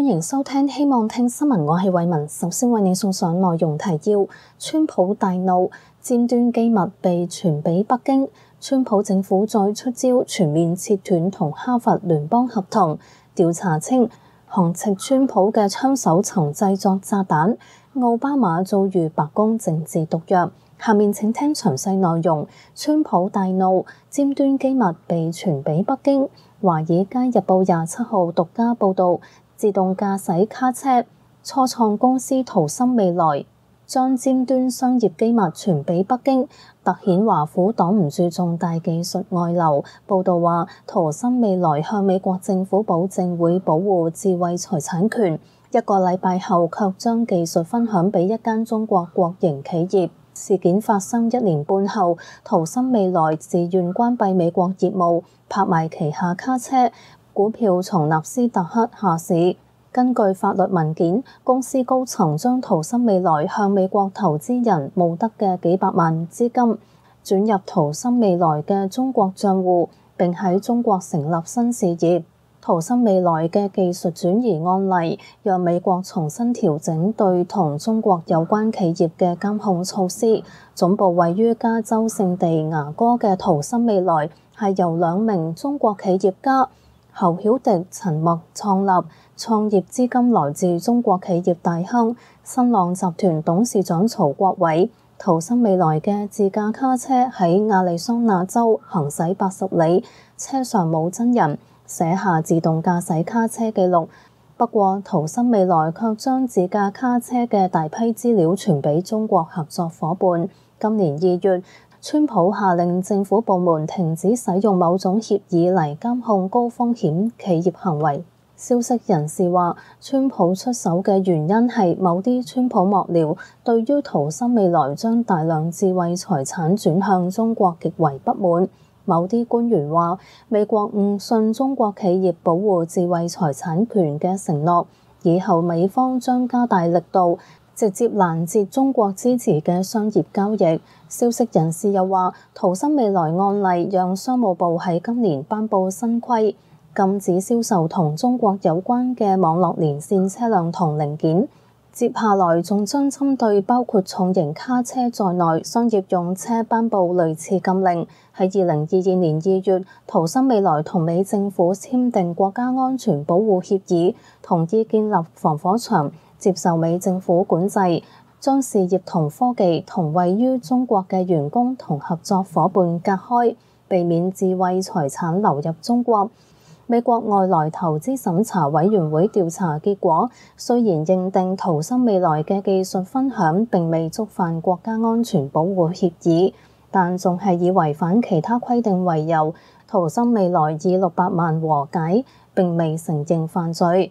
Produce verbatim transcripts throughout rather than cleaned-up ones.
迎收聽希望聽新聞，我係慧雯，首先為你送上內容提要。川普大怒，尖端機密被傳俾北京，川普政府再出招，全面切斷同哈佛聯邦合同。調查稱，行刺川普嘅槍手曾製作炸彈，奧巴馬遭遇白宮政治毒藥。下面請聽詳細內容。川普大怒，尖端機密被傳俾北京。華爾街日報廿七號獨家報導，自動駕駛卡車初創公司圖森未來將尖端商業機密傳俾北京，凸顯華府擋唔住重大技術外流。報導話，圖森未來向美國政府保證會保護智慧財產權，一個禮拜後卻將技術分享俾一間中國國營企業。事件發生一年半後，圖森未來自願關閉美國業務，拍賣旗下卡車股票從納斯達克下市。根據法律文件，公司高層將圖森未來向美國投資人募得嘅幾百萬資金轉入圖森未來嘅中國賬戶，並喺中國成立新事業。圖森未來嘅技術轉移案例，讓美國重新調整對同中國有關企業嘅監控措施。總部位於加州聖地牙哥嘅圖森未來係由兩名中國企業家侯曉迪、陳默創立，創業資金來自中國企業大亨新浪集團董事長曹國偉。圖森未來嘅自駕卡車喺亞利桑那州行駛八十里，車上冇真人，寫下自動駕駛卡車記錄。不過，圖森未來卻將自駕卡車嘅大批資料傳俾中國合作夥伴。今年二月，川普下令政府部門停止使用某種協議嚟監控高風險企業行為。消息人士話，川普出手嘅原因係某啲川普幕僚對於圖森未來將大量智慧財產轉向中國極為不滿。某啲官員話，美國誤信中國企業保護智慧財產權嘅承諾，以後美方將加大力度，直接攔截中國支持嘅商業交易。消息人士又話，圖森未來案例讓商務部喺今年頒布新規，禁止銷售同中國有關嘅網絡連線車輛同零件。接下來仲將針對包括重型卡車在內商業用車頒布類似禁令。喺二零二二年二月，圖森未來同美政府簽訂國家安全保護協議，同意建立防火牆，接受美政府管制，將事業同科技同位於中國嘅員工同合作伙伴隔開，避免智慧財產流入中國。美國外來投資審查委員會調查結果雖然認定圖森未來嘅技術分享並未觸犯國家安全保護協議，但仲係以違反其他規定為由，圖森未來以六百萬和解，並未承認犯罪。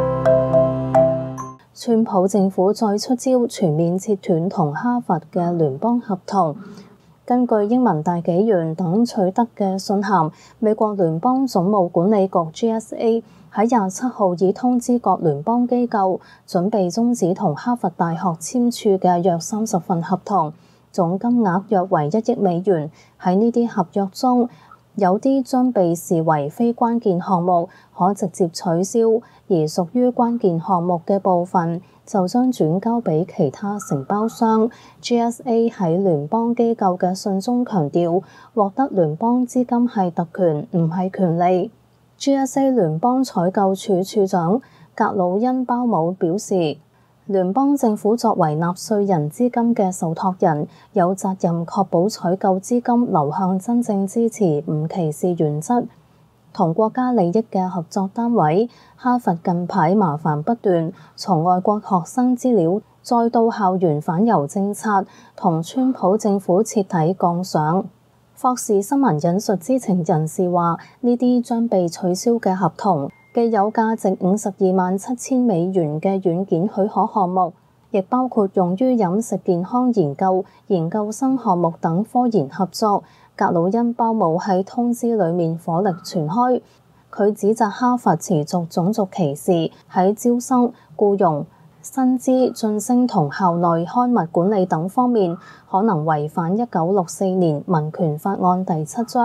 川普政府再出招，全面切斷同哈佛嘅聯邦合同。根據英文大紀元等取得嘅信函，美國聯邦總務管理局 G S A 喺廿七號已通知各聯邦機構，準備終止同哈佛大學簽署嘅約三十份合同，總金額約為一億美元。喺呢啲合約中，有啲將被視為非關鍵項目，可直接取消，而屬於關鍵項目嘅部分就將轉交俾其他承包商。G S A 喺聯邦機構嘅信中強調，獲得聯邦資金係特權，唔係權利。G S A 聯邦採購處處長格魯恩鮑姆表示，聯邦政府作為納稅人資金嘅受託人，有責任確保採購資金流向真正支持唔歧視原則同國家利益嘅合作單位。哈佛近排麻煩不斷，從外國學生資料再到校園反猶政策，同川普政府徹底槓上。霍士新聞引述知情人士話，呢啲將被取消嘅合同，既有價值五十二萬七千美元嘅軟件許可項目，亦包括用於飲食健康研究、研究生項目等科研合作。格魯恩鮑姆喺通知裡面火力全開，佢指責哈佛持續種族歧視，喺招生、僱傭、薪資、晉升同校內刊物管理等方面，可能違反一九六四年民權法案第七章。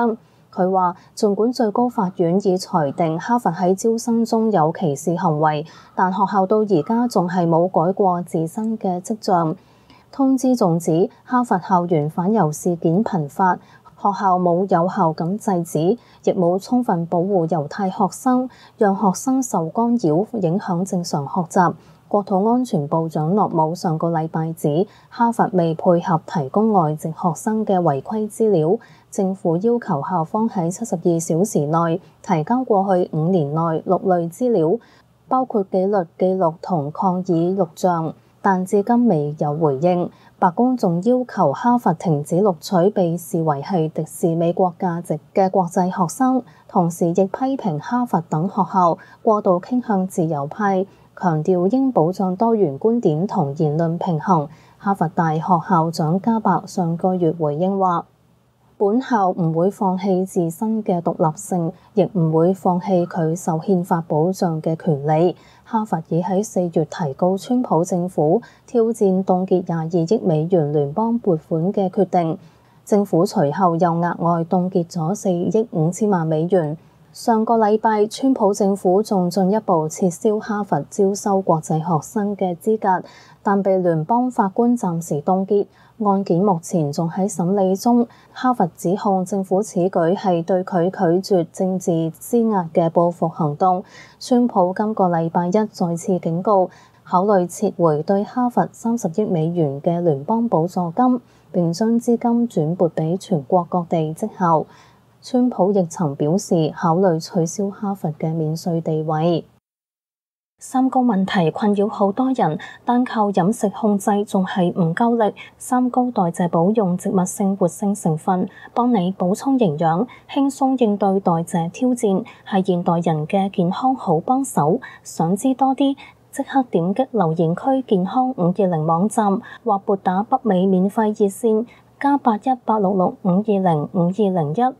佢話，儘管最高法院已裁定哈佛喺招生中有歧視行為，但學校到而家仲係冇改過自身嘅跡象。通知仲指，哈佛校園反猶事件頻發，學校冇有效咁制止，亦冇充分保護猶太學生，讓學生受干擾，影響正常學習。國土安全部長諾姆上個禮拜指，哈佛未配合提供外籍學生嘅違規資料，政府要求校方喺七十二小時內提交過去五年內六類資料，包括紀律記錄同抗議錄像，但至今未有回應。白宮仲要求哈佛停止錄取被視為係敵視美國價值嘅國際學生，同時亦批評哈佛等學校過度傾向自由派，強調應保障多元觀點同言論平衡。哈佛大學校長加伯上個月回應話，本校唔會放棄自身嘅獨立性，亦唔會放棄佢受憲法保障嘅權利。哈佛已喺四月提告川普政府挑戰凍結廿二億美元聯邦撥款嘅決定，政府隨後又額外凍結咗四億五千萬美元。上個禮拜，川普政府仲進一步撤銷哈佛招收國際學生嘅資格，但被聯邦法官暫時凍結。案件目前仲喺審理中。哈佛指控政府此舉係對佢拒絕政治施壓嘅報復行動。川普今個禮拜一再次警告，考慮撤回對哈佛三十億美元嘅聯邦補助金，並將資金轉撥俾全國各地績校。川普亦曾表示考慮取消哈佛嘅免稅地位。三高問題困擾好多人，單靠飲食控制仲係唔夠力。三高代謝寶用植物性活性成分幫你補充營養，輕鬆應對代謝挑戰，係現代人嘅健康好幫手。想知多啲，即刻點擊留言區健康五二零網站，或撥打北美免費熱線加八一八六六五二零五二零一。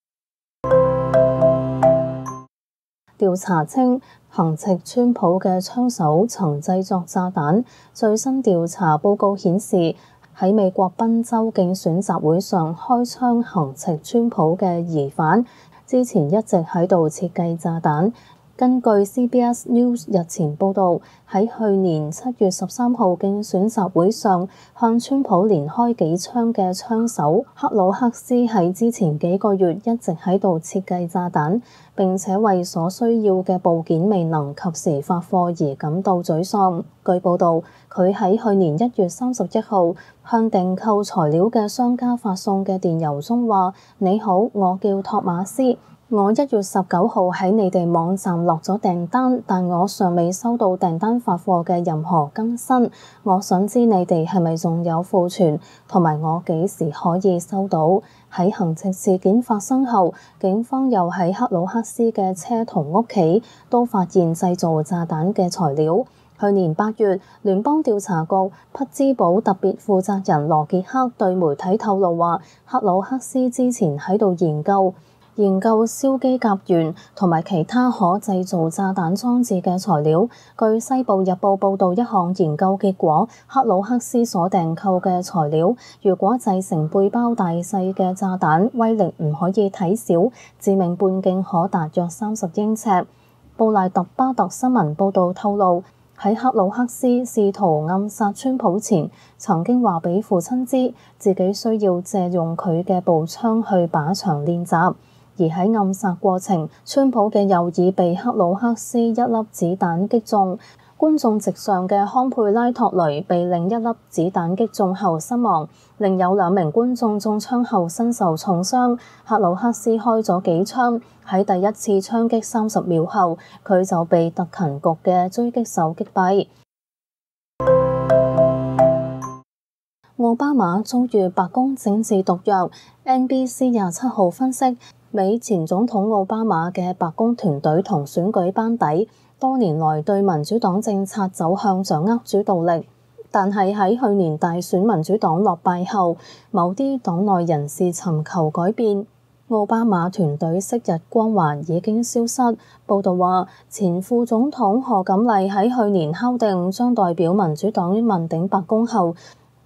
調查稱，行刺川普嘅槍手曾製作炸彈。最新調查報告顯示，喺美國賓州競選集會上開槍行刺川普嘅疑犯，之前一直喺度設計炸彈。根據 C B S News 日前報導，喺去年七月十三號競選集會上向川普連開幾槍嘅槍手克魯克斯喺之前幾個月一直喺度設計炸彈，並且為所需要嘅部件未能及時發貨而感到沮喪。據報導，佢喺去年一月三十一號向訂購材料嘅商家發送嘅電郵中話：你好，我叫托馬斯。我一月十九號喺你哋網站落咗訂單，但我尚未收到訂單發貨嘅任何更新。我想知你哋係咪仲有庫存，同埋我幾時可以收到？喺行刺事件發生後，警方又喺克魯克斯嘅車同屋企都發現製造炸彈嘅材料。去年八月，聯邦調查局匹茲堡特別負責人羅傑克對媒體透露話，克魯克斯之前喺度研究。研究硝基甲烷同埋其他可製造炸彈裝置嘅材料。據《西部日報》報導，一項研究結果，克魯克斯所訂購嘅材料，如果製成背包大細嘅炸彈，威力唔可以睇小，致命半徑可達約三十英尺。布賴特巴特新聞報導透露，喺克魯克斯試圖暗殺川普前，曾經話俾父親知自己需要借用佢嘅步槍去靶場練習。而喺暗殺過程，川普嘅右耳被克魯克斯一粒子彈擊中。觀眾席上嘅康佩拉托雷被另一粒子彈擊中後身亡，另有兩名觀眾中槍後身受重傷。克魯克斯開咗幾槍，喺第一次槍擊三十秒後，佢就被特勤局嘅狙擊手擊斃。奧巴馬遭遇白宮政治毒藥。N B C 廿七號分析，美前總統奧巴馬嘅白宮團隊同選舉班底多年來對民主黨政策走向掌握主導力，但係喺去年大選民主黨落敗後，某啲黨內人士尋求改變，奧巴馬團隊昔日光環已經消失。報導話，前副總統賀錦麗喺去年敲定將代表民主黨問鼎白宮後，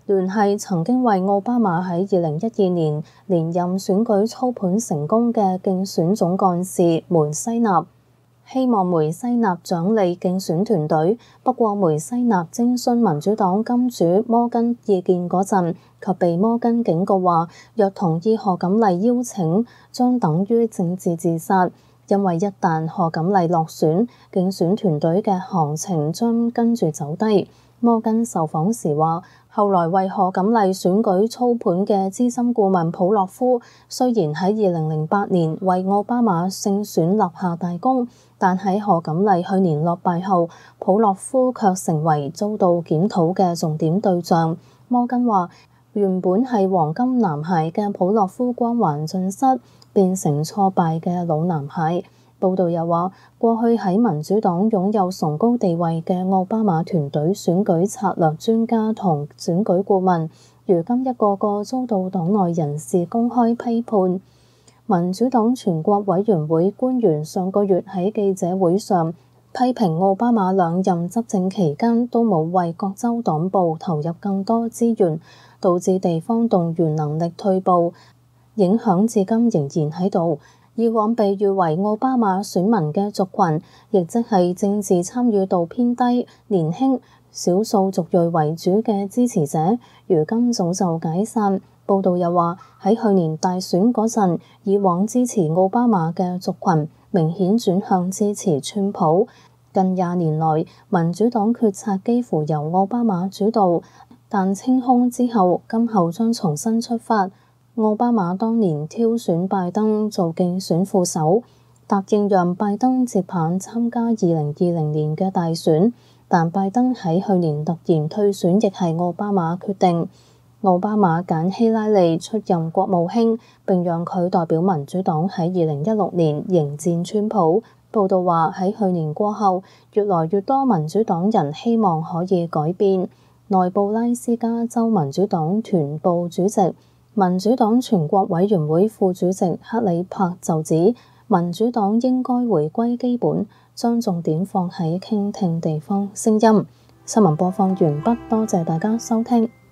聯繫曾經為奧巴馬喺二零一二年連任選舉操盤成功嘅競選總幹事梅西納，希望梅西納獎勵競選團隊。不過梅西納徵詢民主黨金主摩根意見嗰陣，卻被摩根警告話，若同意賀錦麗邀請，將等於政治自殺，因為一旦賀錦麗落選，競選團隊嘅行程將跟住走低。摩根受訪時話，後來為賀錦麗選舉操盤嘅資深顧問普洛夫，雖然喺二零零八年為奧巴馬勝選立下大功，但喺賀錦麗去年落敗後，普洛夫卻成為遭到檢討嘅重點對象。摩根話，原本係黃金男孩嘅普洛夫光環盡失，變成挫敗嘅老男孩。報道又話，過去喺民主黨擁有崇高地位嘅奧巴馬團隊選舉策略專家同選舉顧問，如今一個個遭到黨內人士公開批判。民主黨全國委員會官員上個月喺記者會上批評奧巴馬兩任執政期間都冇為各州黨部投入更多資源，導致地方動員能力退步，影響至今仍然喺度。以往被譽為奧巴馬選民嘅族群，亦即係政治參與度偏低、年輕、少數族裔為主嘅支持者，如今早就解散。報道又話，喺去年大選嗰陣，以往支持奧巴馬嘅族群明顯轉向支持川普。近廿年來，民主黨決策幾乎由奧巴馬主導，但清空之後，今後將重新出發。奧巴馬當年挑選拜登做競選副手，答應讓拜登接棒參加二零二零年嘅大選，但拜登喺去年突然退選，亦係奧巴馬決定。奧巴馬揀希拉里出任國務卿，並讓佢代表民主黨喺二零一六年迎戰川普。報道話，喺去年過後，越來越多民主黨人希望可以改變。內布拉斯加州民主黨團部主席、民主黨全國委員會副主席克里柏就指，民主黨應該回歸基本，將重點放喺傾聽地方聲音。新聞播放完畢，多謝大家收聽。